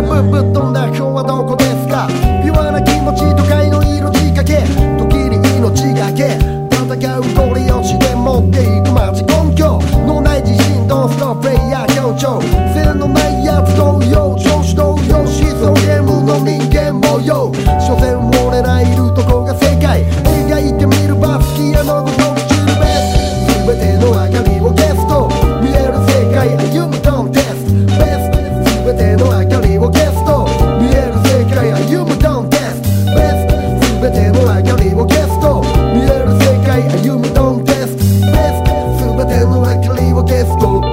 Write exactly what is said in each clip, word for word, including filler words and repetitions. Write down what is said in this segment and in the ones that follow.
ブブぶっ飛んだ今日はどこですか。ピュアな気持ち都会の色仕掛け、時に命がけ戦うゴリ押しで持っていく街根拠のない自信、ドンストッププレイヤー強調、線のないやつ同様、調子同様、思想ゲームの人間模様、所詮俺らいるとこが世界、描いてみるバスキアのごとくチルベス、全ての明かりを消すと見える世界、歩むドンテストベスト、全ての明かりを消すと見える世界、歩むドンテストベスト、全ての明かりを消すと見える世界、歩むドンテストベスト、全ての明かりを消すと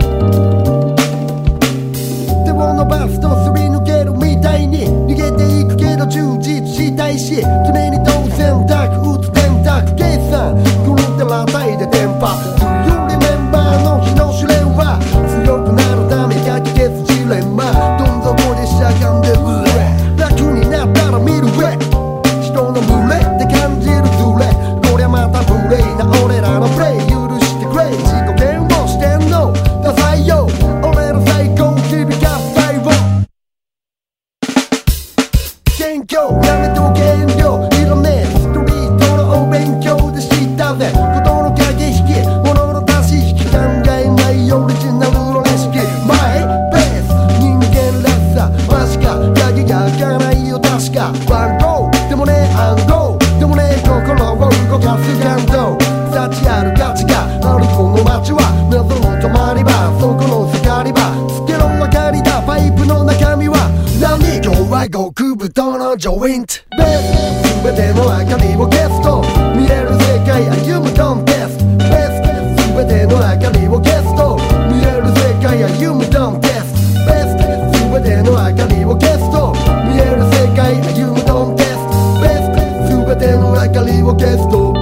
手を伸ばすとすり抜けるみたいに逃げていくけど充実したいし、常に当選択打つ電卓計算狂ってらたいで電波、Do you remember の日の試練は強くなるためかき消すジレンマ、どん底でしゃがんでる楽になったら見る上、人の群れで感じるズレ、こりゃまた無礼な俺らのプレイ許してくれ、自己嫌悪してんのダサいよ俺の最高響かす最後、謙虚やめとけ遠慮いらねえ、ストリートのお勉強で知ったぜ、ことの駆け引き物の足し引き、考えないオリジナルのレシピ、マイベース人間らしさマジか鍵が開かないよ確か、番号でもね暗号でもね心を動かす感動、幸ある価値があるこの街は謎の止まり場、そこの盛り場つけろ明かりだ、パイプの中身は何、今日は極太のジョイントベース、全ての明かりを消すと見える世界、歩むドンテストベース、全ての明かりを消すと見える世界、歩むドンテストベース、全ての明かりを消すと見える世界、歩むドンテストベース、全ての明かりを消すと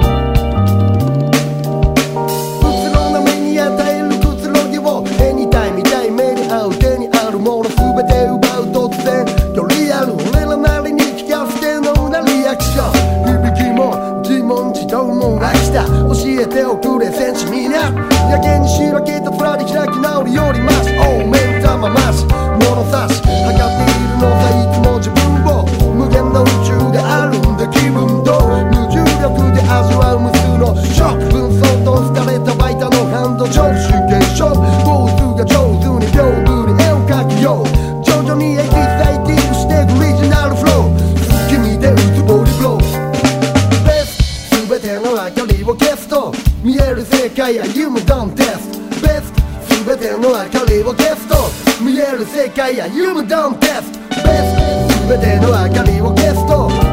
うつろな目に与えるくつろぎを、絵にたい見たい目に合う手にあるもの全て奪う突然よりある俺らなりに聞かせてのなリアクション、響きも自問自答もなくした教えておくれ戦士みんな、やけにしらけた面で開き直るよりマシ、おう目ん玉マシ物差し測っているのさいつも自分を、無限の宇宙があるんだ気分と無重力で味わう無数のショック、紛争と廃れたバイタのハンドジョブ真剣勝負、坊主が上手に屏風に絵を描くよう徐々にエキサイティングしていくリジナルフロー、君で打つボディブローベース、全ての明かりを消すと見える世界、歩むドンテストベース、全ての明かりを消すと見える世界、歩むドンテストベース、全ての明かりを消すと